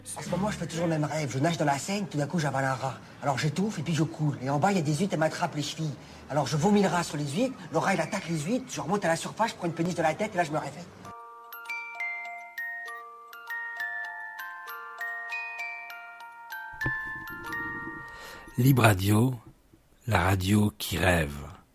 En ce moment, je fais toujours le même rêve. Je nage dans la Seine, tout d'un coup, j'avale un rat. Alors j'étouffe et puis je coule. Et en bas, il y a des huîtres, elles m'attrapent les chevilles. Alors je vomis le rat sur les huîtres, le rat, il attaque les huîtres, je remonte à la surface, je prends une péniche de la tête et là, je me réveille. Libre Radio, la radio qui rêve.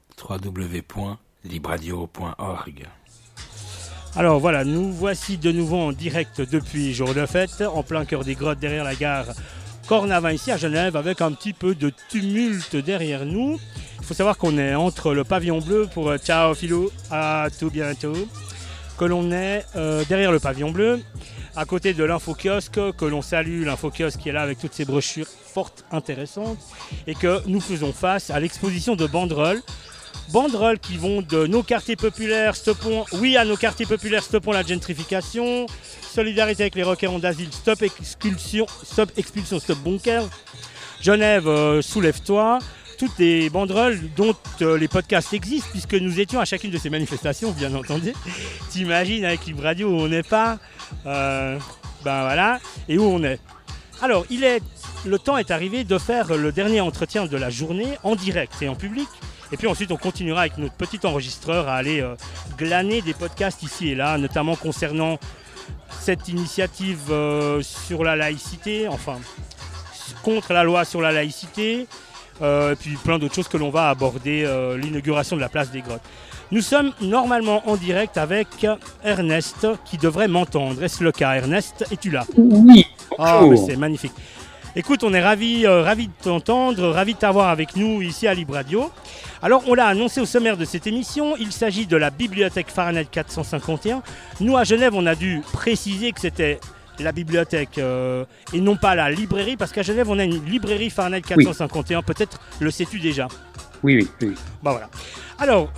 www.libradio.org. Alors voilà, nous voici de nouveau en direct depuis Jour de Fête, en plein cœur des grottes derrière la gare Cornavin ici à Genève, avec un petit peu de tumulte derrière nous. Il faut savoir qu'on est entre le pavillon bleu pour ciao Philou, à tout bientôt, que l'on est derrière le pavillon bleu, à côté de l'info-kiosque, que l'on salue, l'info-kiosque qui est là avec toutes ses brochures fortes, intéressantes, et que nous faisons face à l'exposition de banderoles. Banderoles qui vont de nos quartiers populaires, stoppons, oui à nos quartiers populaires, stoppons la gentrification, solidarité avec les requérants d'asile, stop expulsion, stop bunker, Genève, soulève-toi. Toutes les banderoles dont les podcasts existent, puisque nous étions à chacune de ces manifestations, bien entendu. T'imagines avec Libre Radio où on n'est pas, ben voilà, et où on est. Alors, le temps est arrivé de faire le dernier entretien de la journée en direct et en public. Et puis ensuite, on continuera avec notre petit enregistreur à aller glaner des podcasts ici et là, notamment concernant cette initiative sur la laïcité, enfin, contre la loi sur la laïcité, et puis plein d'autres choses que l'on va aborder, l'inauguration de la place des Grottes. Nous sommes normalement en direct avec Ernest, qui devrait m'entendre. Est-ce le cas, Ernest? Es-tu là? Oui. Oh, mais c'est magnifique. Écoute, on est ravis de t'entendre, ravis de t'avoir avec nous ici à Libre Radio. Alors, on l'a annoncé au sommaire de cette émission, il s'agit de la bibliothèque Fahrenheit 451. Nous, à Genève, on a dû préciser que c'était la bibliothèque et non pas la librairie, parce qu'à Genève, on a une librairie Fahrenheit 451. Oui. Peut-être le sais-tu déjà? Oui. Bah voilà. Alors,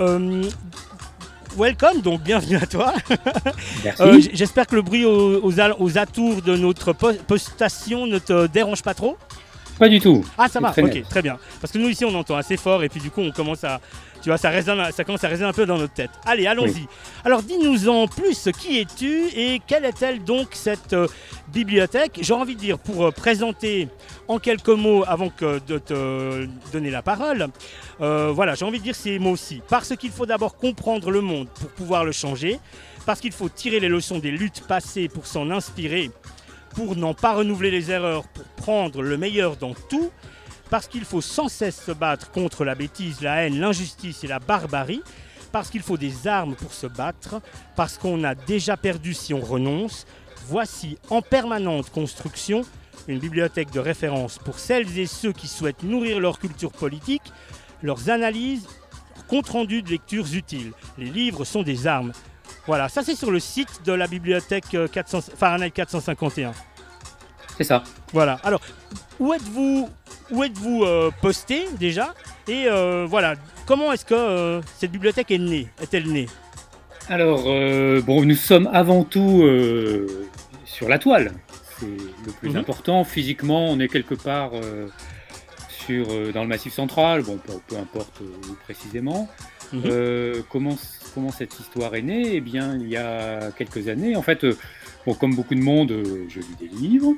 welcome, donc bienvenue à toi. Merci. J'espère que le bruit aux atours de notre postation ne te dérange pas trop. Pas du tout. Ah, ça va, ok, très bien. Parce que nous ici on entend assez fort et puis du coup on commence à, tu vois, ça commence à résonner un peu dans notre tête. Allez, allons-y. Oui. Alors dis-nous en plus, qui es-tu et quelle est-elle donc cette bibliothèque? J'ai envie de dire, pour présenter en quelques mots avant que de te donner la parole, voilà, j'ai envie de dire ces mots aussi. Parce qu'il faut d'abord comprendre le monde pour pouvoir le changer, parce qu'il faut tirer les leçons des luttes passées pour s'en inspirer, pour n'en pas renouveler les erreurs, pour prendre le meilleur dans tout, parce qu'il faut sans cesse se battre contre la bêtise, la haine, l'injustice et la barbarie, parce qu'il faut des armes pour se battre, parce qu'on a déjà perdu si on renonce. Voici en permanente construction une bibliothèque de référence pour celles et ceux qui souhaitent nourrir leur culture politique, leurs analyses, compte rendu de lectures utiles. Les livres sont des armes. Voilà, ça c'est sur le site de la bibliothèque Fahrenheit 451. C'est ça. Voilà, alors où êtes-vous posté déjà? Et voilà, comment est-ce que cette bibliothèque est née? Est-elle née? Alors, nous sommes avant tout sur la toile. C'est le plus important. Physiquement, on est quelque part dans le Massif central. Bon, peu importe où précisément. Comment cette histoire est née? Eh bien, il y a quelques années, en fait, comme beaucoup de monde, je lis des livres.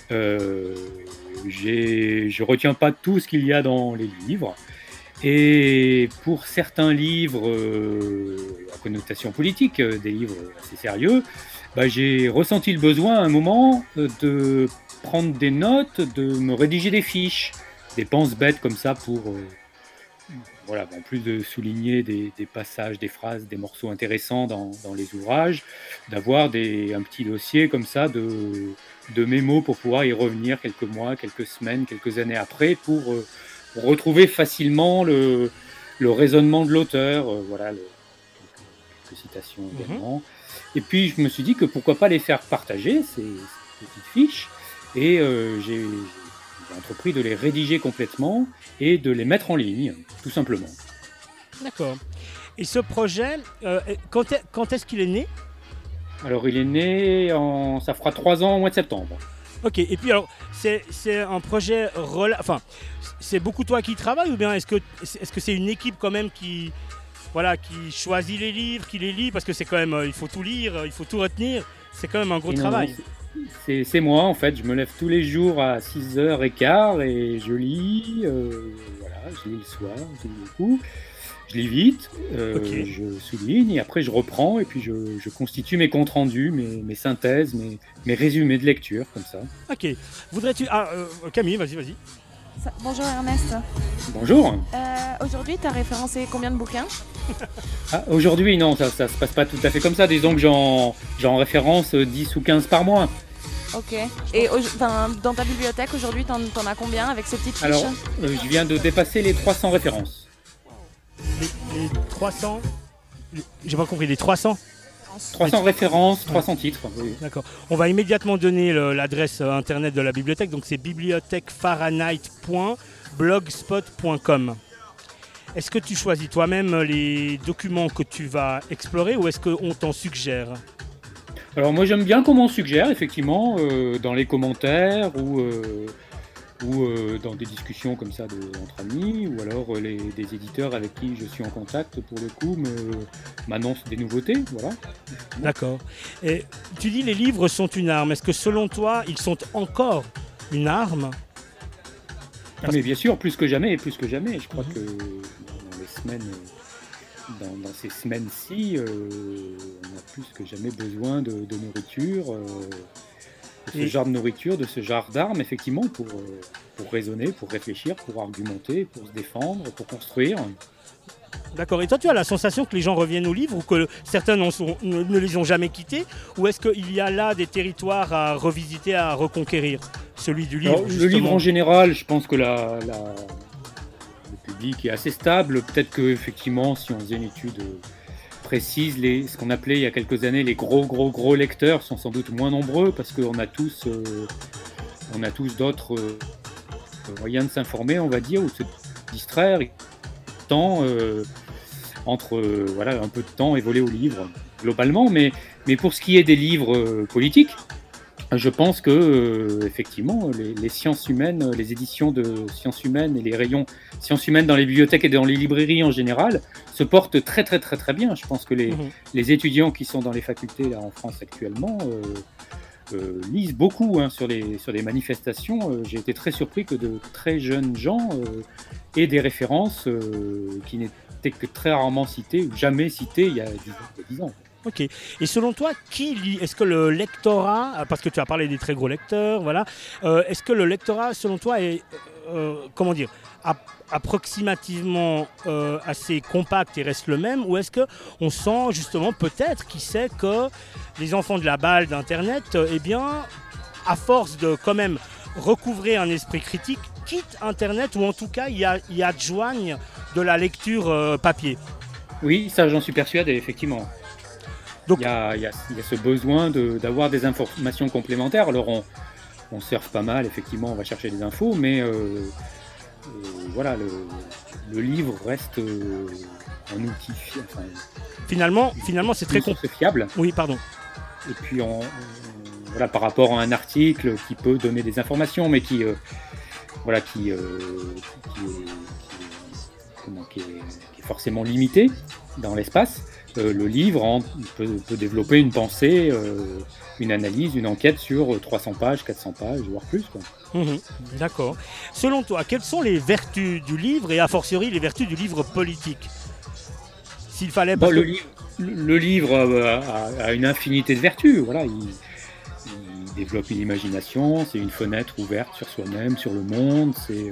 Je retiens pas tout ce qu'il y a dans les livres. Et pour certains livres à connotation politique, des livres assez sérieux, j'ai ressenti le besoin à un moment de prendre des notes, de me rédiger des fiches, des pense-bêtes comme ça pour... en plus de souligner des passages, des phrases, des morceaux intéressants dans les ouvrages, d'avoir un petit dossier comme ça de mémos pour pouvoir y revenir quelques mois, quelques semaines, quelques années après pour retrouver facilement le raisonnement de l'auteur, quelques citations également. Et puis je me suis dit que pourquoi pas les faire partager, ces petites fiches, et j'ai entrepris de les rédiger complètement et de les mettre en ligne, tout simplement. D'accord. Et ce projet, quand est-ce qu'il est né? Alors il est né, ça fera 3 ans au mois de septembre. Ok, et puis alors, c'est un projet, c'est beaucoup toi qui travailles ou bien est-ce que c'est une équipe quand même qui choisit les livres, qui les lit, parce que c'est quand même, il faut tout lire, il faut tout retenir, c'est quand même un gros travail. c'est moi en fait. Je me lève tous les jours à 6h15 et je lis. Voilà, je lis le soir, je lis beaucoup. Je lis vite, je souligne et après je reprends et puis je constitue mes comptes rendus, mes synthèses, mes résumés de lecture comme ça. Ok. Voudrais-tu... Camille, vas-y. Bonjour Ernest. Bonjour. Aujourd'hui, tu as référencé combien de bouquins ? Aujourd'hui, non, ça se passe pas tout à fait comme ça. Disons que j'en référence 10 ou 15 par mois. Ok. Et dans ta bibliothèque, aujourd'hui, t'en as combien avec ces petites fiches ? Alors, je viens de dépasser les 300 références. Les 300 J'ai pas compris, les 300 300 références, 300 titres. Oui. D'accord. On va immédiatement donner l'adresse internet de la bibliothèque. Donc c'est bibliothèquefahrenheit.blogspot.com. Est-ce que tu choisis toi-même les documents que tu vas explorer ou est-ce qu'on t'en suggère ? Alors moi j'aime bien qu'on m'en suggère, effectivement, dans les commentaires ou dans des discussions comme ça entre amis, ou alors des éditeurs avec qui je suis en contact, pour le coup, m'annoncent des nouveautés, voilà. D'accord. Et tu dis les livres sont une arme. Est-ce que selon toi, ils sont encore une arme ? Mais bien sûr, plus que jamais. Je crois que dans ces semaines-ci, on a plus que jamais besoin de nourriture. De ce genre de nourriture, de ce genre d'armes, effectivement, pour raisonner, pour réfléchir, pour argumenter, pour se défendre, pour construire. D'accord. Et toi, tu as la sensation que les gens reviennent aux livres ou que certains ne les ont jamais quittés ? Ou est-ce qu'il y a là des territoires à revisiter, à reconquérir ? Celui du livre, alors, le livre en général, je pense que le public est assez stable. Peut-être qu'effectivement, si on faisait une étude précise, ce qu'on appelait il y a quelques années les gros lecteurs sont sans doute moins nombreux parce qu'on a tous d'autres moyens de s'informer, on va dire, ou de se distraire, entre un peu de temps et voler au livre globalement. Mais pour ce qui est des livres politiques, je pense que effectivement les sciences humaines, les éditions de sciences humaines et les rayons sciences humaines dans les bibliothèques et dans les librairies en général se portent très très très très bien. Je pense que les étudiants qui sont dans les facultés là en France actuellement lisent beaucoup sur des manifestations. J'ai été très surpris que de très jeunes gens aient des références qui n'étaient que très rarement citées ou jamais citées il y a 10 ans. Ok. Et selon toi, qui lit ? Est-ce que le lectorat, parce que tu as parlé des très gros lecteurs, voilà, est-ce que le lectorat, selon toi, est, approximativement assez compact et reste le même ? Ou est-ce qu'on sent justement, peut-être, qui sait que les enfants de la balle d'Internet, à force de quand même recouvrer un esprit critique, quittent Internet ou en tout cas y adjoignent de la lecture papier ? Oui, ça j'en suis persuadé, effectivement. Donc, il y a ce besoin d'avoir des informations complémentaires. Alors on surfe pas mal, effectivement, on va chercher des infos, mais voilà, le livre reste un outil finalement c'est très fiable. Oui, pardon. Et puis voilà, par rapport à un article qui peut donner des informations, mais qui est forcément limité dans l'espace. Le livre peut développer une pensée, une analyse, une enquête sur 300 pages, 400 pages, voire plus, quoi. D'accord. Selon toi, quelles sont les vertus du livre et a fortiori les vertus du livre politique ? S'il fallait... Le livre a une infinité de vertus. Voilà, il développe une imagination, c'est une fenêtre ouverte sur soi-même, sur le monde, c'est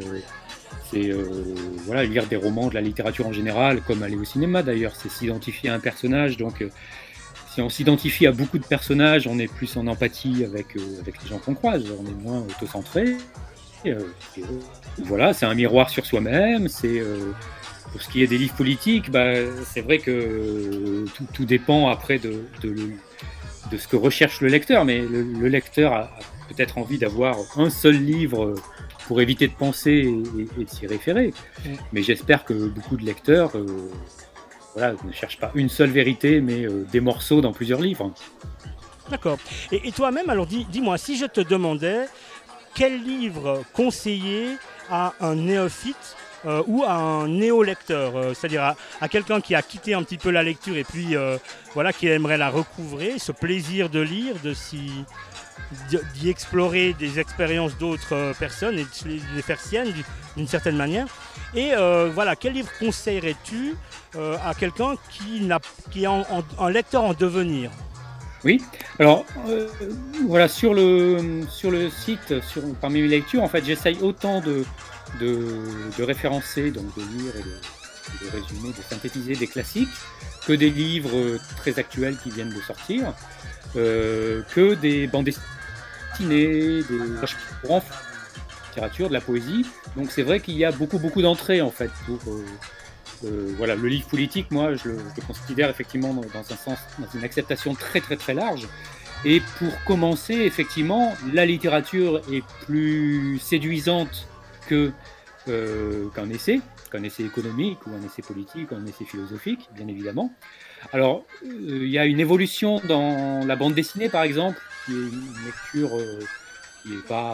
lire des romans, de la littérature en général, comme aller au cinéma d'ailleurs, c'est s'identifier à un personnage. Donc si on s'identifie à beaucoup de personnages, on est plus en empathie avec les gens qu'on croise, on est moins auto-centré. Voilà, c'est un miroir sur soi-même. Pour ce qui est des livres politiques, c'est vrai que tout dépend après de ce que recherche le lecteur, mais le lecteur a peut-être envie d'avoir un seul livre pour éviter de penser et de s'y référer. Mais j'espère que beaucoup de lecteurs ne cherchent pas une seule vérité, mais des morceaux dans plusieurs livres. D'accord. Et toi-même, alors dis-moi, si je te demandais quel livre conseiller à un néophyte ou à un néo-lecteur, c'est-à-dire à quelqu'un qui a quitté un petit peu la lecture et puis qui aimerait la recouvrer, ce plaisir de lire, de d'y explorer des expériences d'autres personnes et de les faire siennes d'une certaine manière. Et voilà, quel livre conseillerais-tu à quelqu'un qui est un lecteur en devenir ? Oui, alors voilà, sur le site, parmi mes lectures, en fait, j'essaye autant de référencer, donc de lire et de résumer, de synthétiser des classiques, que des livres très actuels qui viennent de sortir, que des bandes dessinées, des courants, littérature, de la poésie. Donc c'est vrai qu'il y a beaucoup d'entrées en fait pour voilà, le livre politique, moi je le considère effectivement dans un sens, dans une acceptation très large. Et pour commencer, effectivement, la littérature est plus séduisante qu'un essai économique ou un essai politique ou un essai philosophique, bien évidemment. Alors, il y a une évolution dans la bande dessinée, par exemple, qui est une lecture qui n'est pas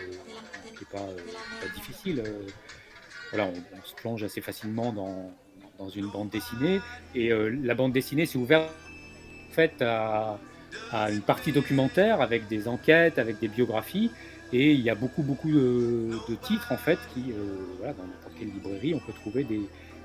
difficile. Voilà, on se plonge assez facilement dans une bande dessinée. Et la bande dessinée s'est ouverte en fait, à une partie documentaire avec des enquêtes, avec des biographies. Et il y a beaucoup de titres en fait qui, voilà, dans n'importe quelle librairie, on peut trouver des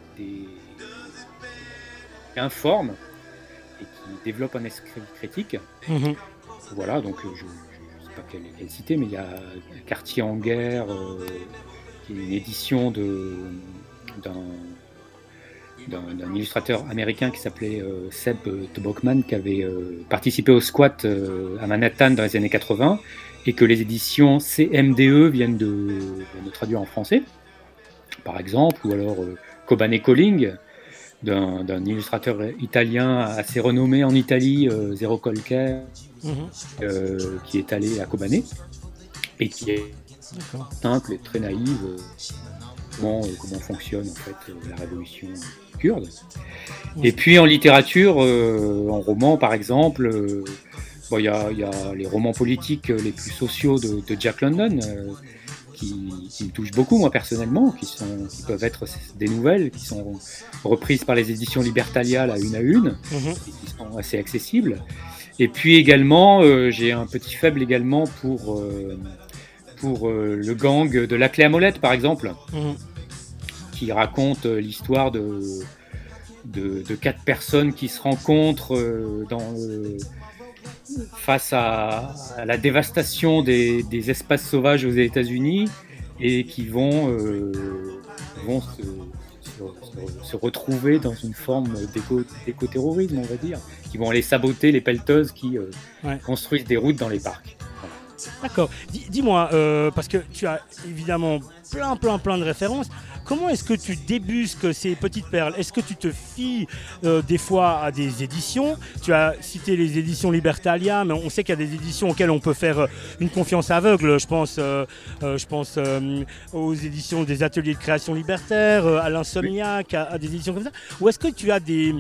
qui informent et qui développent un esprit critique. Mmh. Voilà, donc je ne sais pas quelle citer, mais il y a Quartier en guerre, qui est une édition d'un illustrateur américain qui s'appelait Seb Tobokman, qui avait participé au squat à Manhattan dans les années 80, et que les éditions CMDE viennent de traduire en français, par exemple, ou alors Coban et Colling, d'un illustrateur italien assez renommé en Italie, Zero Colker, qui est allé à Kobane, et qui est simple et très naïve, comment fonctionne en fait la révolution kurde. Et puis en littérature, en roman par exemple, il y a les romans politiques les plus sociaux de Jack London, qui me touchent beaucoup moi personnellement, qui peuvent être des nouvelles, qui sont reprises par les éditions Libertalia la une à une, et qui sont assez accessibles. Et puis également, j'ai un petit faible également pour le gang de La Clé à Molette par exemple, qui raconte l'histoire de 4 personnes qui se rencontrent face à la dévastation des espaces sauvages aux États-Unis et qui vont se retrouver dans une forme d'éco-terrorisme, on va dire, qui vont aller saboter les pelleteuses qui construisent des routes dans les parcs. Voilà. D'accord. Dis-moi, parce que tu as évidemment plein de références. Comment est-ce que tu débusques ces petites perles ? Est-ce que tu te fies des fois à des éditions ? Tu as cité les éditions Libertalia, mais on sait qu'il y a des éditions auxquelles on peut faire une confiance aveugle. Je pense aux éditions des ateliers de création libertaire, à l'Insomniac, à des éditions comme ça. Ou est-ce que tu as des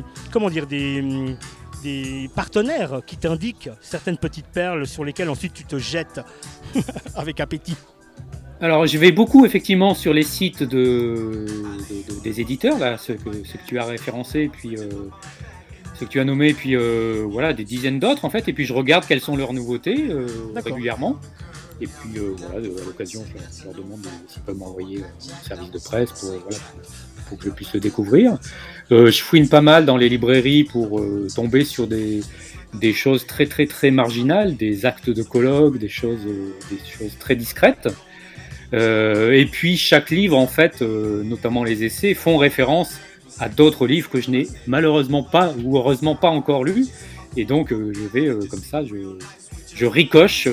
partenaires qui t'indiquent certaines petites perles sur lesquelles ensuite tu te jettes avec appétit ? Alors, je vais beaucoup effectivement sur les sites des éditeurs, là, ceux que tu as référencés, puis ceux que tu as nommés, puis voilà, des dizaines d'autres en fait, et puis je regarde quelles sont leurs nouveautés régulièrement. Et puis voilà, à l'occasion, je leur demande s'ils peuvent m'envoyer un service de presse pour que je puisse le découvrir. Je fouine pas mal dans les librairies pour tomber sur des choses très marginales, des actes de colloque, des choses très discrètes. Et puis chaque livre en fait, notamment les essais, font référence à d'autres livres que je n'ai malheureusement pas ou heureusement pas encore lus, et donc je vais comme ça, je ricoche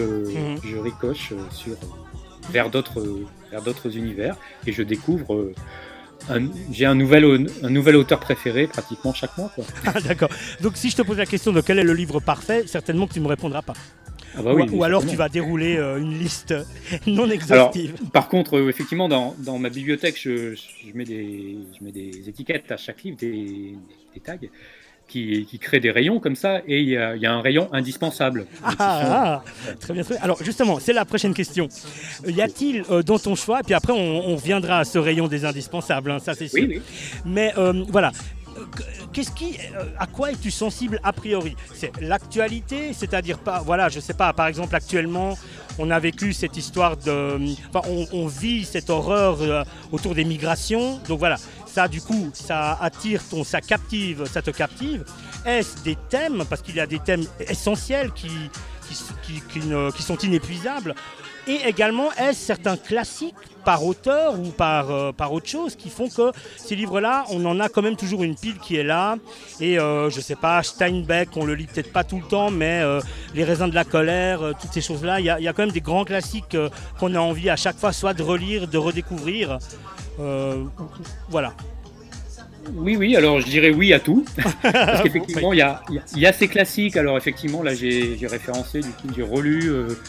vers d'autres univers, et je découvre j'ai un nouvel auteur préféré pratiquement chaque mois, quoi. Ah, d'accord. Donc si je te pose la question de quel est le livre parfait, certainement que tu ne me répondras pas. Ah bah oui, ou alors tu vas dérouler une liste non exhaustive. Alors, par contre, effectivement, dans ma bibliothèque, je mets des étiquettes à chaque livre, des tags qui créent des rayons comme ça, et il y a un rayon indispensable. Très bien. Alors justement, c'est la prochaine question. Y a-t-il dans ton choix, et puis après on reviendra à ce rayon des indispensables, hein, ça c'est sûr. Oui. Mais voilà. à quoi es-tu sensible a priori? C'est l'actualité, c'est-à-dire je sais pas, par exemple actuellement, on a vécu cette histoire on vit cette horreur autour des migrations, donc voilà, ça du coup, ça te captive. Est-ce des thèmes, parce qu'il y a des thèmes essentiels qui sont inépuisables, et également est-ce certains classiques par auteur ou par autre chose qui font que ces livres-là, on en a quand même toujours une pile qui est là, et je sais pas, Steinbeck, on le lit peut-être pas tout le temps, mais Les raisins de la colère, toutes ces choses-là, il y a quand même des grands classiques qu'on a envie à chaque fois soit de relire, de redécouvrir, voilà. Oui, alors je dirais oui à tout. Parce qu'effectivement, il y a ces classiques. Alors effectivement, là j'ai référencé, du coup j'ai relu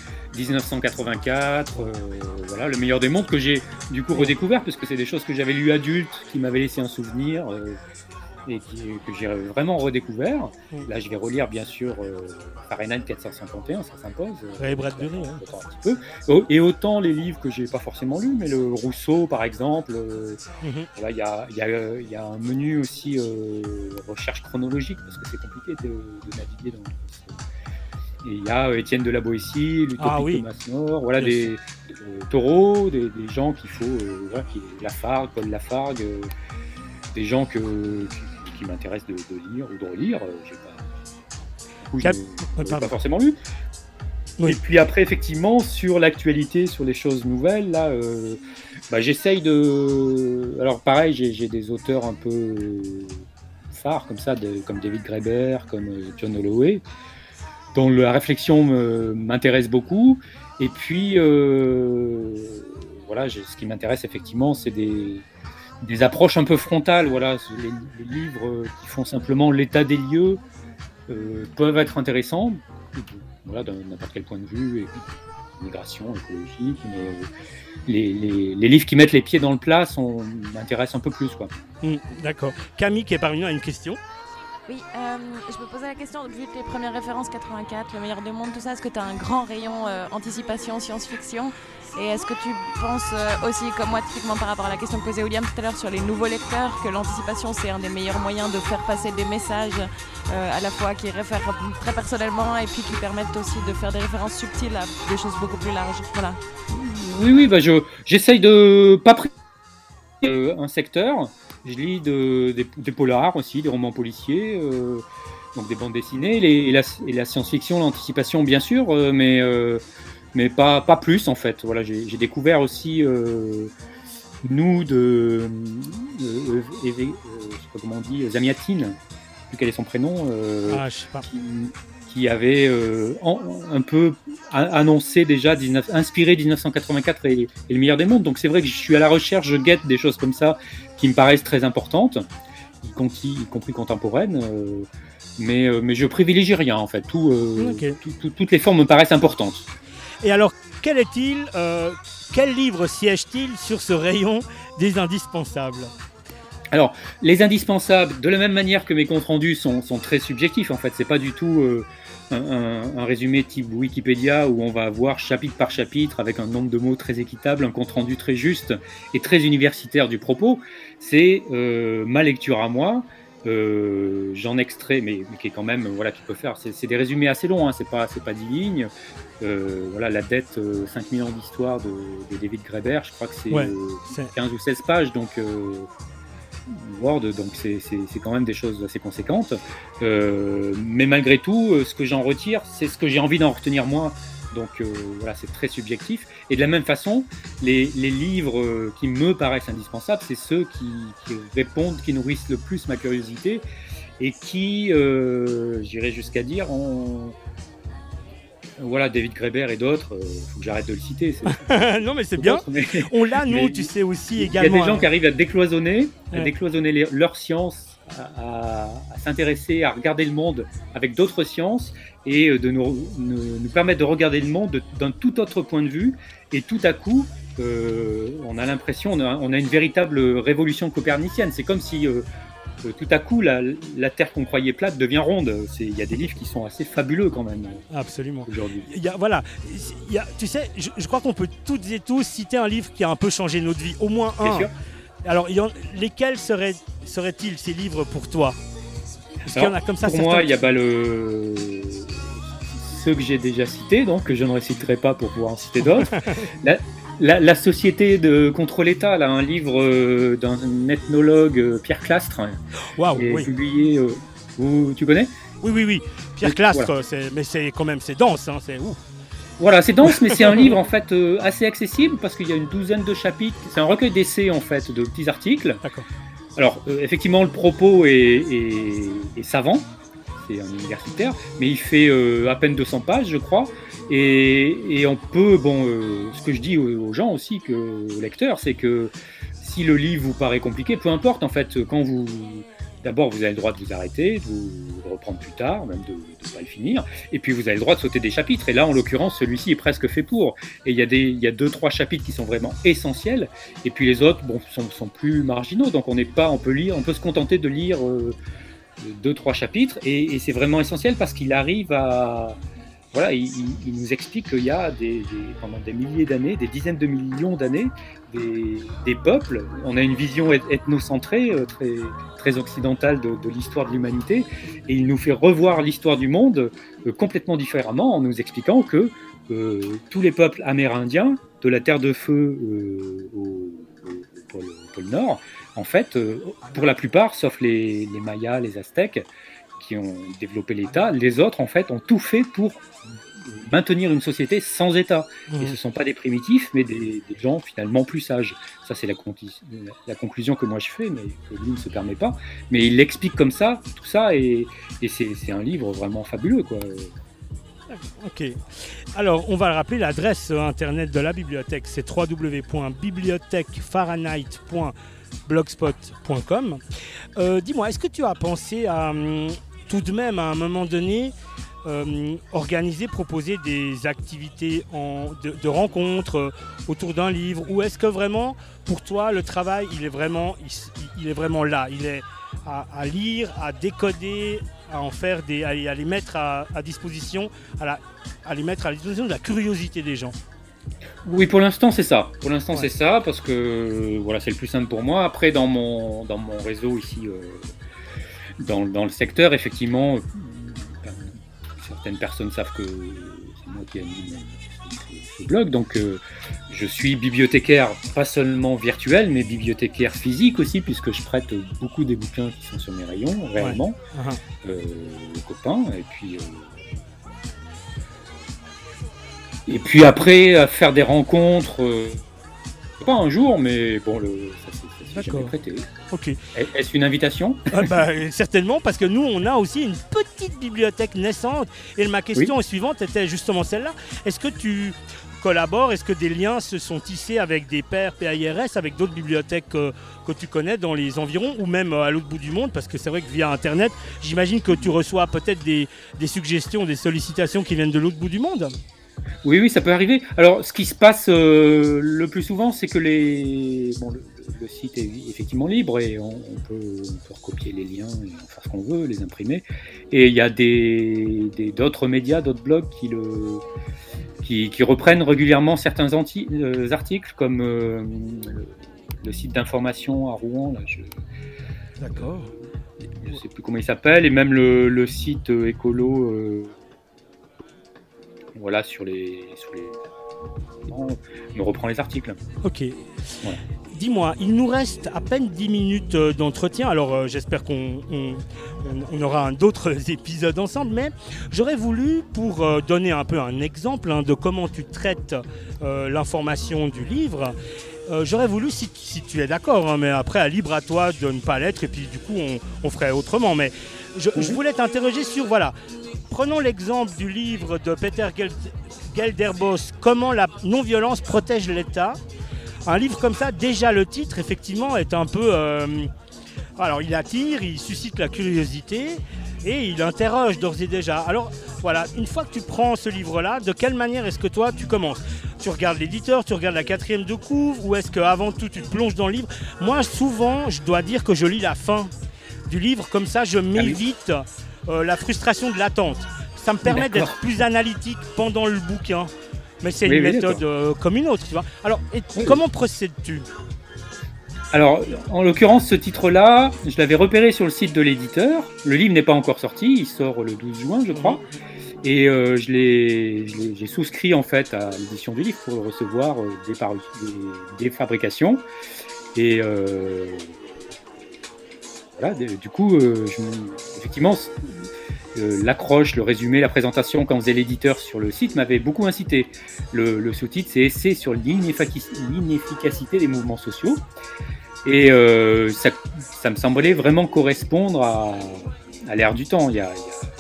1984, voilà, Le meilleur des mondes, que j'ai du coup redécouvert, parce que c'est des choses que j'avais lues adulte, qui m'avaient laissé un souvenir, et que j'ai vraiment redécouvert. Là je vais relire bien sûr Fahrenheit 451, ça s'impose. Ray Bradbury, un petit peu. Et autant les livres que j'ai pas forcément lus, mais le Rousseau par exemple, là il y a un menu aussi recherche chronologique, parce que c'est compliqué de naviguer dans et il y a Étienne de la Boétie, l'Utopie de Massenor, voilà, des taureaux, des gens qu'il faut, Lafargue, Paul Lafargue, des gens qui m'intéressent de lire ou de relire. J'ai pas forcément lu. Oui. Et puis après, effectivement, sur l'actualité, sur les choses nouvelles, là, j'essaye de... Alors pareil, j'ai des auteurs un peu phares comme ça, comme David Graeber, comme John Holloway, dont la réflexion m'intéresse beaucoup. Et puis, voilà, ce qui m'intéresse effectivement, c'est des approches un peu frontales. Voilà, les livres qui font simplement l'état des lieux peuvent être intéressants, voilà, d'un n'importe quel point de vue, migration, écologique, mais les livres qui mettent les pieds dans le plat m'intéressent un peu plus, quoi. D'accord. Camille qui est parmi nous a une question. Oui, je me posais la question, vu tes premières références 84, Le meilleur des mondes, tout ça, est-ce que tu as un grand rayon anticipation, science-fiction? Et est-ce que tu penses aussi, comme moi, typiquement par rapport à la question que posait William tout à l'heure sur les nouveaux lecteurs, que l'anticipation, c'est un des meilleurs moyens de faire passer des messages à la fois qui réfèrent très personnellement et puis qui permettent aussi de faire des références subtiles à des choses beaucoup plus larges? Voilà. Oui, j'essaye de pas priver un secteur. Je lis des polars aussi, des romans policiers, donc des bandes dessinées, et la science-fiction, l'anticipation bien sûr, mais pas plus en fait. Voilà, j'ai découvert aussi je sais pas comment on dit, Zamiatine, je sais plus quel est son prénom, je sais pas. Qui avait un peu annoncé déjà, inspiré 1984 et Le meilleur des mondes. Donc c'est vrai que je suis à la recherche, je guette des choses comme ça qui me paraissent très importantes, y compris contemporaines, mais je privilégie rien en fait. Toutes les formes me paraissent importantes. Et alors, quel livre siège-t-il sur ce rayon des indispensables ? Alors, les indispensables, de la même manière que mes comptes rendus sont très subjectifs, en fait, c'est pas du tout un résumé type Wikipédia où on va avoir chapitre par chapitre avec un nombre de mots très équitable, un compte rendu très juste et très universitaire du propos. C'est ma lecture à moi. J'en extrais, mais qui est quand même, voilà, qui peut faire. C'est des résumés assez longs, hein, c'est pas 10 lignes. Voilà, La dette, 5000 ans d'histoire de David Graeber, je crois que c'est 15 ou 16 pages, donc. Word, donc c'est quand même des choses assez conséquentes, mais malgré tout ce que j'en retire, c'est ce que j'ai envie d'en retenir moi, donc voilà, c'est très subjectif. Et de la même façon, les livres qui me paraissent indispensables, c'est ceux qui répondent, qui nourrissent le plus ma curiosité et qui, j'irais jusqu'à dire, voilà, David Graeber et d'autres, faut que j'arrête de le citer. Non, mais c'est bien. On l'a, nous, tu sais aussi également. Il y a des gens qui arrivent à décloisonner leur science, à s'intéresser, à regarder le monde avec d'autres sciences et de nous permettre de regarder le monde d'un tout autre point de vue. Et tout à coup, on a l'impression, on a une véritable révolution copernicienne. C'est comme si... tout à coup, la Terre qu'on croyait plate devient ronde. Il y a des livres qui sont assez fabuleux quand même. Absolument. Aujourd'hui. Tu sais, je crois qu'on peut toutes et tous citer un livre qui a un peu changé notre vie. Au moins un. Bien sûr. Alors, lesquels seraient-ils ces livres pour toi? Est-ce qu'il y en a comme ça? Pour moi, il y a ceux que j'ai déjà cités, donc que je ne réciterai pas pour pouvoir en citer d'autres. La société contre l'État, là, un livre d'un ethnologue, Pierre Clastre, publié. Tu connais? Oui. Pierre Clastre, voilà. Mais c'est quand même, c'est dense, hein, c'est ouf. Voilà, c'est dense, mais c'est un livre en fait assez accessible parce qu'il y a une douzaine de chapitres. C'est un recueil d'essais en fait, de petits articles. D'accord. Alors, effectivement, le propos est savant. C'est un universitaire, mais il fait à peine 200 pages, je crois. Et on peut, ce que je dis aux gens aussi, aux lecteurs, c'est que si le livre vous paraît compliqué, peu importe, en fait, d'abord, vous avez le droit de vous arrêter, de vous reprendre plus tard, même de ne pas le finir. Et puis, vous avez le droit de sauter des chapitres. Et là, en l'occurrence, celui-ci est presque fait pour. Et il y a 2-3 chapitres qui sont vraiment essentiels. Et puis, les autres, sont plus marginaux. Donc, on peut se contenter de lire 2-3 chapitres. Et c'est vraiment essentiel parce qu'il arrive à... Voilà, il nous explique qu'il y a pendant des milliers d'années, des dizaines de millions d'années, des peuples. On a une vision ethnocentrée, très, très occidentale de l'histoire de l'humanité, et il nous fait revoir l'histoire du monde complètement différemment en nous expliquant que tous les peuples amérindiens, de la Terre de Feu au pôle Nord, en fait, pour la plupart, sauf les Mayas, les Aztèques, qui ont développé l'État, les autres, en fait, ont tout fait pour maintenir une société sans État. Et ce ne sont pas des primitifs, mais des gens finalement plus sages. Ça, c'est la conclusion que moi je fais, mais que lui ne se permet pas. Mais il explique comme ça, tout ça, et c'est un livre vraiment fabuleux, quoi. Ok. Alors, on va le rappeler, l'adresse internet de la bibliothèque, c'est www.bibliothèquefahrenheit.blogspot.com. Dis-moi, est-ce que tu as pensé à tout de même, à un moment donné, proposer des activités de rencontres autour d'un livre, ou est-ce que vraiment, pour toi, le travail, il est vraiment là, il est à lire, à décoder, à en faire à les mettre à disposition, à les mettre à disposition de la curiosité des gens? Oui, pour l'instant, c'est ça. C'est ça, parce que voilà, c'est le plus simple pour moi. Après, dans mon réseau ici, dans le secteur, effectivement, certaines personnes savent que c'est moi qui anime ce blog, donc je suis bibliothécaire, pas seulement virtuel, mais bibliothécaire physique aussi, puisque je prête beaucoup des bouquins qui sont sur mes rayons, réellement, aux copains, et puis après, faire des rencontres, pas un jour, mais bon, ça s'est jamais prêté. Ok. Est-ce une invitation? Certainement, parce que nous, on a aussi une petite bibliothèque naissante. Et ma question suivante était justement celle-là. Est-ce que tu collabores? Est-ce que des liens se sont tissés avec des pairs PAIRS, avec d'autres bibliothèques que tu connais dans les environs, ou même à l'autre bout du monde? Parce que c'est vrai que via Internet, j'imagine que tu reçois peut-être des suggestions, des sollicitations qui viennent de l'autre bout du monde. Oui, ça peut arriver. Alors, ce qui se passe le plus souvent, c'est que le site est effectivement libre et on peut recopier les liens et en faire ce qu'on veut, les imprimer. Et il y a d'autres médias, d'autres blogs qui reprennent régulièrement certains articles, comme le site d'information à Rouen. Là, D'accord. Je ne sais plus comment il s'appelle, et même le site écolo. Voilà, sur les... On reprend les articles. Ok. Voilà. Dis-moi, il nous reste à peine 10 minutes d'entretien, alors j'espère qu'on aura d'autres épisodes ensemble, mais j'aurais voulu, pour donner un peu un exemple de comment tu traites l'information du livre, j'aurais voulu, si tu es d'accord, mais après, libre à toi de ne pas l'être, et puis du coup, on ferait autrement, mais je voulais t'interroger sur, voilà, prenons l'exemple du livre de Peter Gelderbos, Comment la non-violence protège l'État. Un livre comme ça, déjà le titre, effectivement, est un peu... alors, il attire, il suscite la curiosité et il interroge d'ores et déjà. Alors, voilà, une fois que tu prends ce livre-là, de quelle manière est-ce que toi, tu commences? Tu regardes l'éditeur, tu regardes la 4e de couvre, ou est-ce qu'avant tout, tu te plonges dans le livre? Moi, souvent, je dois dire que je lis la fin du livre, comme ça, je m'évite la frustration de l'attente. Ça me permet d'être plus analytique pendant le bouquin. Mais c'est une méthode comme une autre, tu vois. Alors, comment procèdes-tu? Alors, en l'occurrence, ce titre-là, je l'avais repéré sur le site de l'éditeur. Le livre n'est pas encore sorti, il sort le 12 juin, je crois. Et j'ai souscrit en fait à l'édition du livre pour le recevoir des fabrications. Et voilà, du coup, effectivement, l'accroche, le résumé, la présentation qu'en faisait l'éditeur sur le site m'avait beaucoup incité. Le sous-titre, c'est Essai sur l'inefficacité des mouvements sociaux. Et ça me semblait vraiment correspondre à l'ère du temps. Il y a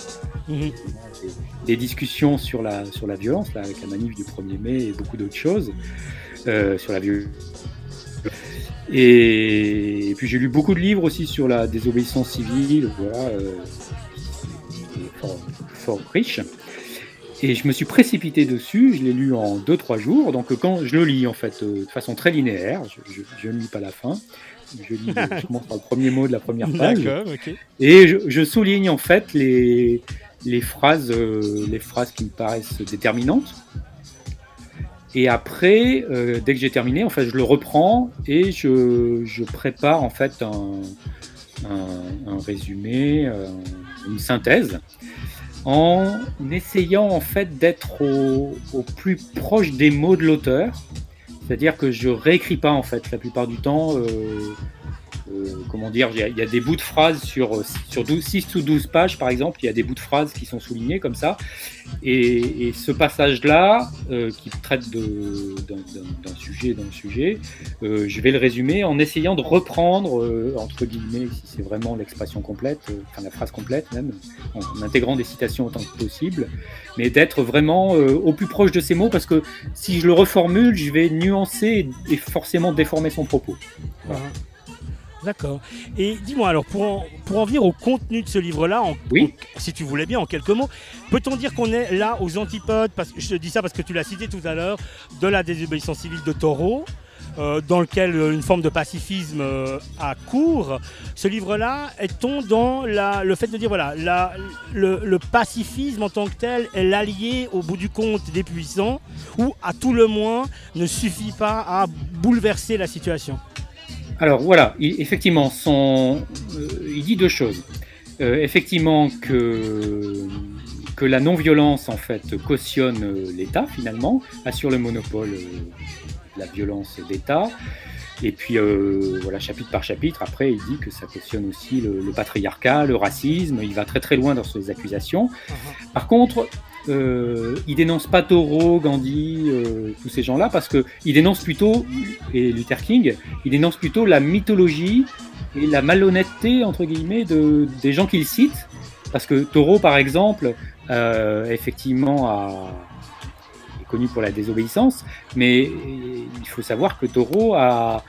des discussions sur la violence, là, avec la manif du 1er mai et beaucoup d'autres choses, sur la violence. Et puis j'ai lu beaucoup de livres aussi sur la désobéissance civile, voilà, fort riche. Et je me suis précipité dessus, je l'ai lu en 2-3 jours, donc quand je le lis en fait de façon très linéaire, je ne lis pas la fin, je commence par le premier mot de la première page, okay. Et je souligne en fait les phrases qui me paraissent déterminantes. Et après, dès que j'ai terminé, en fait, je le reprends et je prépare en fait un résumé, une synthèse, en essayant en fait d'être au plus proche des mots de l'auteur, c'est-à-dire que je réécris pas en fait la plupart du temps. Comment dire, il y a des bouts de phrases sur 6 ou 12 pages par exemple, il y a des bouts de phrases qui sont soulignés comme ça, et ce passage-là qui traite d'un sujet, je vais le résumer en essayant de reprendre entre guillemets, si c'est vraiment l'expression complète, enfin la phrase complète même, en intégrant des citations autant que possible, mais d'être vraiment au plus proche de ces mots, parce que si je le reformule, je vais nuancer et forcément déformer son propos. Voilà. D'accord. Et dis-moi alors, pour en venir au contenu de ce livre-là, si tu voulais bien, en quelques mots, peut-on dire qu'on est là aux antipodes, parce que je te dis ça parce que tu l'as cité tout à l'heure, de la désobéissance civile de Thoreau, dans lequel une forme de pacifisme a cours. Ce livre-là, est-on dans le fait de dire, voilà, le pacifisme en tant que tel est l'allié au bout du compte des puissants, ou à tout le moins ne suffit pas à bouleverser la situation? Alors voilà, effectivement, il dit deux choses. Effectivement que la non-violence en fait cautionne l'État finalement, assure le monopole de la violence d'État. Et puis voilà, chapitre par chapitre, après il dit que ça cautionne aussi le patriarcat, le racisme. Il va très très loin dans ses accusations. Par contre, il dénonce pas Thoreau, Gandhi, tous ces gens-là, parce que il dénonce plutôt, et Luther King, il dénonce plutôt la mythologie et la malhonnêteté entre guillemets des gens qu'il cite, parce que Thoreau par exemple, effectivement est connu pour la désobéissance, mais il faut savoir que Thoreau a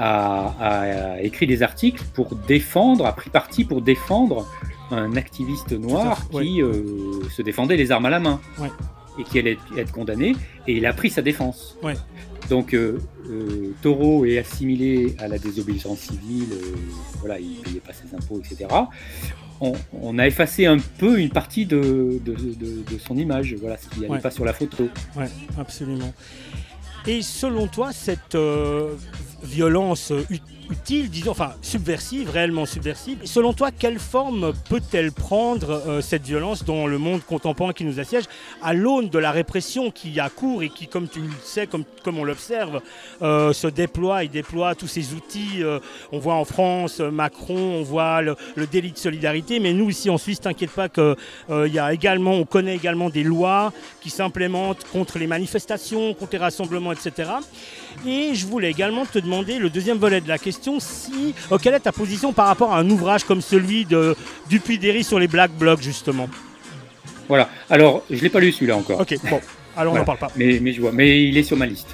écrit des articles a pris parti pour défendre un activiste noir qui se défendait les armes à la main et qui allait être condamné, et il a pris sa défense. Donc Thoreau est assimilé à la désobéissance civile, voilà, il ne payait pas ses impôts, etc. On a effacé un peu une partie de son image, voilà, ce qui n'allait pas sur la photo. Oui, absolument. Et selon toi, cette violence utile, disons, enfin subversive, réellement subversive, selon toi, quelle forme peut-elle prendre cette violence dans le monde contemporain qui nous assiège, à l'aune de la répression qui y a cours et qui, comme tu le sais, comme on l'observe, se déploie, il déploie tous ces outils. On voit en France Macron, on voit le délit de solidarité, mais nous ici en Suisse, t'inquiète pas on connaît également des lois qui s'implémentent contre les manifestations, contre les rassemblements, etc. Et je voulais également te demander le deuxième volet de la question, quelle est ta position par rapport à un ouvrage comme celui de Dupuy-Derry sur les Black Blocs, justement? Voilà, alors je ne l'ai pas lu celui-là encore. Ok, bon, alors on n'en parle pas. Mais je vois, mais il est sur ma liste.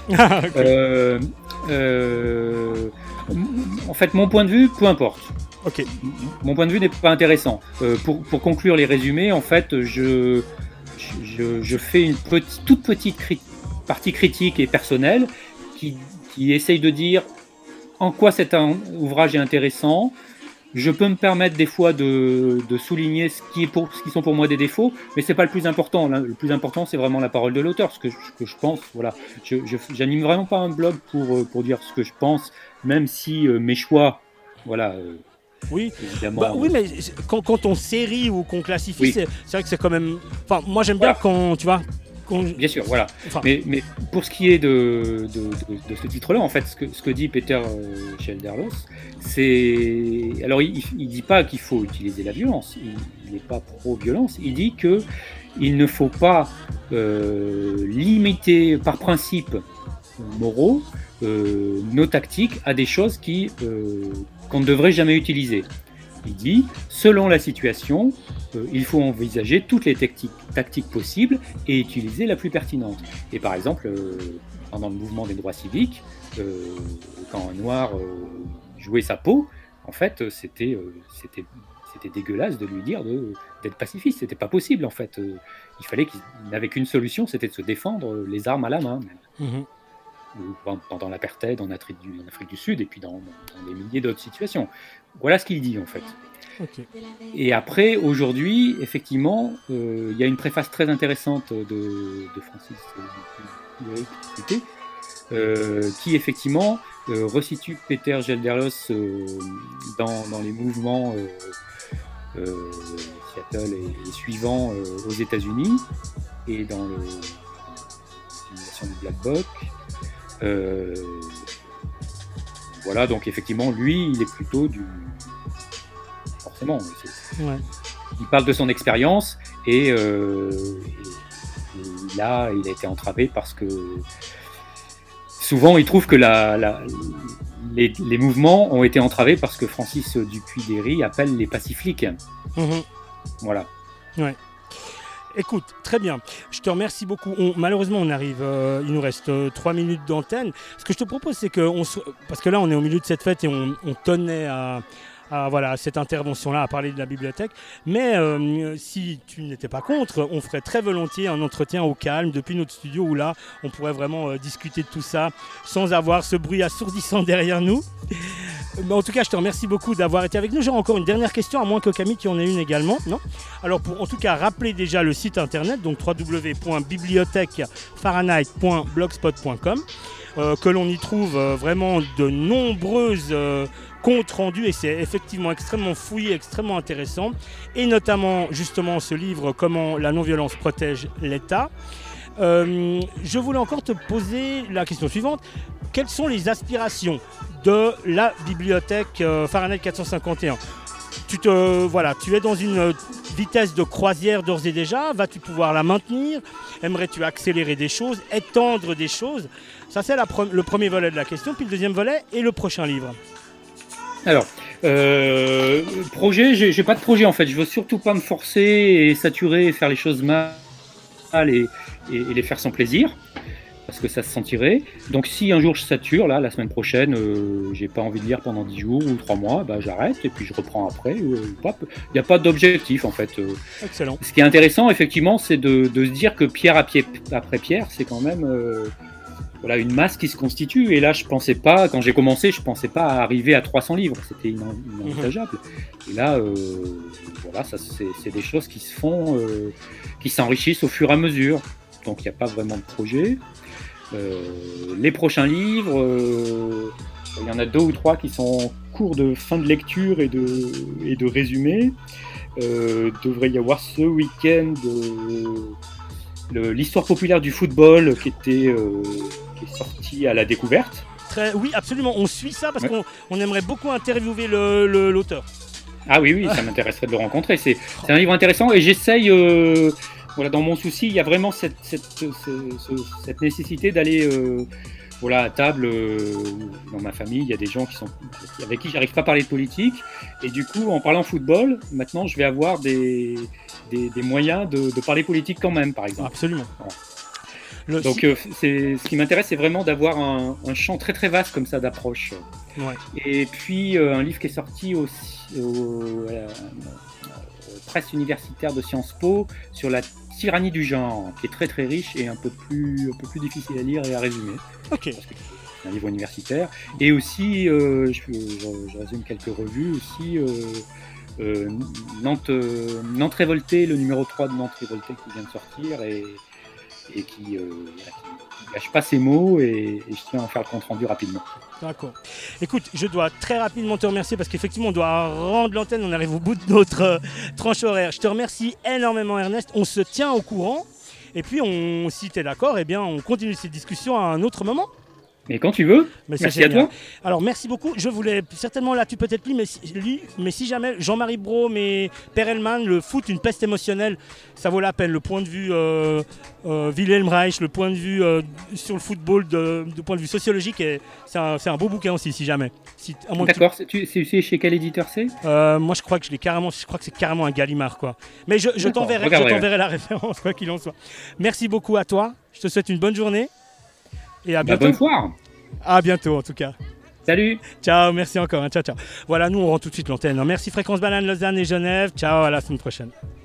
En fait, mon point de vue, peu importe. Ok. Mon point de vue n'est pas intéressant. Pour conclure les résumés, en fait, je fais une toute petite partie critique et personnelle qui essaye de dire en quoi cet ouvrage est intéressant, Je peux me permettre des fois de souligner ce qui sont pour moi des défauts, mais c'est pas le plus important. Le plus important, c'est vraiment la parole de l'auteur, ce que je pense. Voilà, j'anime vraiment pas un blog pour dire ce que je pense, même si mes choix, voilà. Oui, évidemment. Oui, mais quand on série ou qu'on classifie, c'est vrai que c'est quand même. Enfin, moi j'aime bien quand tu vois. Bien sûr, voilà. Enfin... Mais pour ce qui est de ce titre-là, en fait, ce que dit Peter Gelderlos, c'est... Alors, il dit pas qu'il faut utiliser la violence, il n'est pas pro-violence, il dit qu'il ne faut pas limiter par principe moraux nos tactiques à des choses qu'on ne devrait jamais utiliser. Il dit, selon la situation, il faut envisager toutes les tactiques possibles et utiliser la plus pertinente. Et par exemple, pendant le mouvement des droits civiques, quand un noir jouait sa peau, en fait, c'était dégueulasse de lui dire d'être pacifiste. C'était pas possible, en fait. Il fallait qu'il n'avait qu'une solution, c'était de se défendre les armes à la main. Pendant l'apartheid en Afrique du Sud et puis dans des milliers d'autres situations. Voilà ce qu'il dit en fait. Okay. Et après, aujourd'hui, effectivement, il y a une préface très intéressante de Francis qui effectivement resitue Peter Gelderlos dans les mouvements Seattle et suivants aux États-Unis et dans l'utilisation du Black Bloc. Voilà, donc effectivement, lui, il est plutôt forcément, il parle de son expérience et là, il a été entravé parce que souvent, il trouve que les mouvements ont été entravés parce que Francis Dupuy-Derry appelle les pacifliques. Voilà. Ouais. Écoute, très bien. Je te remercie beaucoup. Malheureusement, on arrive. Il nous reste 3 minutes d'antenne. Ce que je te propose, c'est parce que là, on est au milieu de cette fête et on tenait à cette intervention-là, à parler de la bibliothèque. Mais si tu n'étais pas contre, on ferait très volontiers un entretien au calme depuis notre studio où là, on pourrait vraiment discuter de tout ça sans avoir ce bruit assourdissant derrière nous. Mais en tout cas, je te remercie beaucoup d'avoir été avec nous. J'aurais encore une dernière question, à moins que Camille tu en aies une également. Non ? Alors, pour en tout cas rappeler déjà le site internet, donc www.bibliothèquefahrenheit.blogspot.com, que l'on y trouve vraiment de nombreuses comptes rendus et c'est effectivement extrêmement fouillé, extrêmement intéressant. Et notamment, justement, ce livre « Comment la non-violence protège l'État ». Je voulais encore te poser la question suivante. Quelles sont les aspirations de la bibliothèque Fahrenheit 451 ? Tu es dans une vitesse de croisière d'ores et déjà. Vas-tu pouvoir la maintenir ? Aimerais-tu accélérer des choses, étendre des choses ? Ça, c'est le premier volet de la question. Puis le deuxième volet est le prochain livre. Alors, projet, j'ai pas de projet en fait. Je veux surtout pas me forcer et saturer et faire les choses mal et les faire sans plaisir. Parce que ça se sentirait. Donc si un jour je sature, là, la semaine prochaine, j'ai pas envie de lire pendant 10 jours ou 3 mois, bah, j'arrête et puis je reprends après. Il n'y a pas d'objectif en fait. Excellent. Ce qui est intéressant, effectivement, c'est de se dire que pierre après pierre, c'est quand même une masse qui se constitue. Et là, quand j'ai commencé, je pensais pas arriver à 300 livres. C'était inenvisageable. Et là, ça, c'est des choses qui se font, qui s'enrichissent au fur et à mesure. Donc il n'y a pas vraiment de projet. Les prochains livres, il y en a 2 ou 3 qui sont en cours de fin de lecture et de résumé. Devrait y avoir ce week-end l'histoire populaire du football qui est sorti à la découverte. Oui, absolument. On suit ça parce qu'on aimerait beaucoup interviewer l'auteur. Ah oui, ça m'intéresserait de le rencontrer. C'est un livre intéressant et j'essaye... dans mon souci, il y a vraiment cette nécessité d'aller à table. Dans ma famille, il y a des gens avec qui j'arrive pas à parler de politique. Et du coup, en parlant football, maintenant, je vais avoir des moyens de parler politique quand même, par exemple. Absolument. Voilà. Donc, ce qui m'intéresse, c'est vraiment d'avoir un champ très très vaste comme ça d'approche. Ouais. Et puis, un livre qui est sorti aussi presse universitaire de Sciences Po sur la tyrannie du genre, qui est très très riche et un peu plus difficile à lire et à résumer. Ok. un livre universitaire. Et aussi, je résume quelques revues aussi. Nantes Révoltée, le numéro 3 de Nantes Révoltée qui vient de sortir et qui gâche pas ses mots et je tiens à en faire le compte rendu rapidement. D'accord. Écoute, je dois très rapidement te remercier parce qu'effectivement on doit rendre l'antenne, on arrive au bout de notre tranche horaire. Je te remercie énormément Ernest, on se tient au courant et puis si tu es d'accord, eh bien on continue cette discussion à un autre moment. Mais quand tu veux, merci à toi. Alors merci beaucoup, je voulais certainement là tu peut-être mais si jamais Jean-Marie Brault et Perelman, le foot, une peste émotionnelle, ça vaut la peine, le point de vue Wilhelm Reich, le point de vue sur le football, de point de vue sociologique, c'est un beau bouquin aussi si jamais. D'accord, c'est chez quel éditeur c'est moi je crois que c'est carrément un Gallimard quoi. Mais je t'enverrai la référence quoi qu'il en soit. Merci beaucoup à toi, je te souhaite une bonne journée. Et à bientôt. Bonne foire. À bientôt en tout cas. Salut. Ciao, merci encore. Ciao. Voilà, nous on rend tout de suite l'antenne. Merci Fréquence Banane, Lausanne et Genève. Ciao, à la semaine prochaine.